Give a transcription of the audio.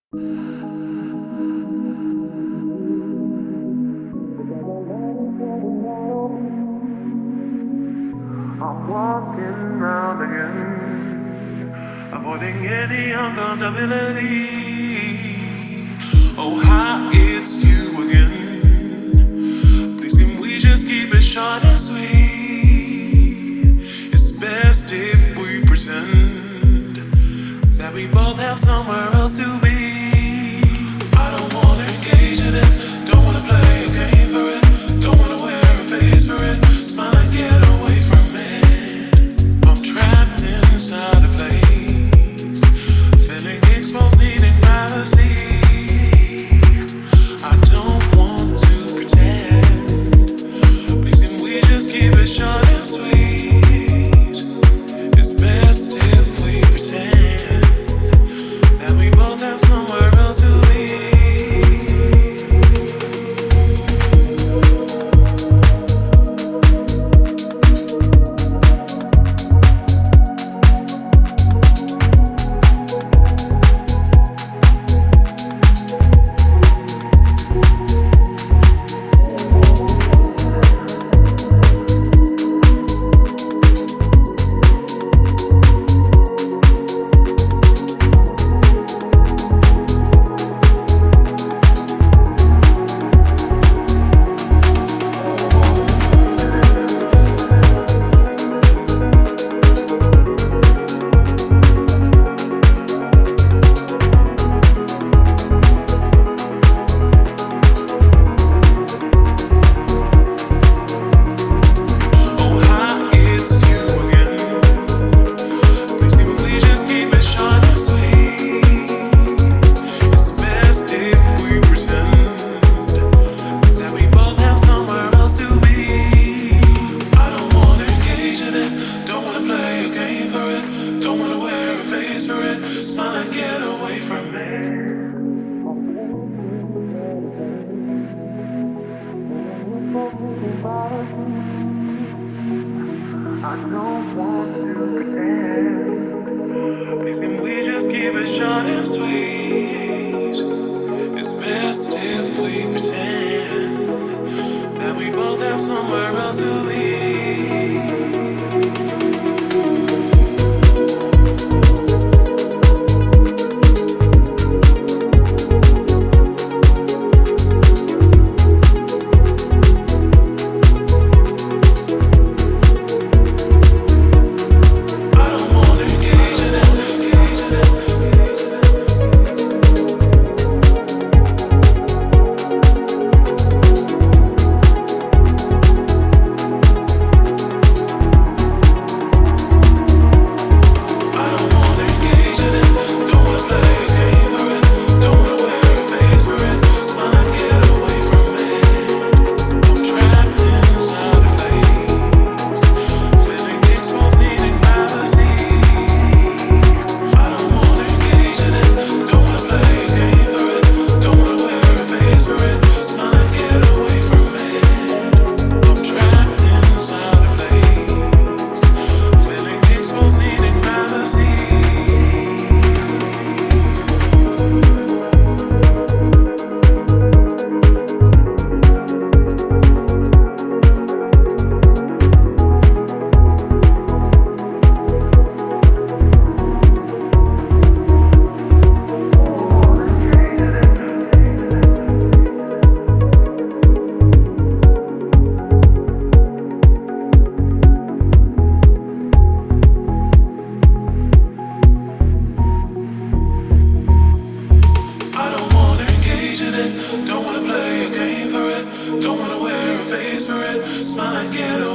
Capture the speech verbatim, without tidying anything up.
I'm walking round again, avoiding any uncomfortability. Oh, hi, it's you again. Please, can we just keep it short and sweet? It's best if we pretend that we both have somewhere else to be. I don't wanna engage in it, don't wanna play a game for it, don't wanna wear a face for it. Smile and get away from it. I'm trapped inside a place, feeling exposed, needing privacy. I don't want to pretend. Please, can we just keep it short and sweet? It's best if we pretend that we both have somewhere else to be. Smile and get away from me. I don't want to pretend. Please, can we just keep it short and sweet? It's best if we pretend that we both have somewhere else to be. Don't wanna play a game for it, don't wanna wear a face for it. Smile and get away.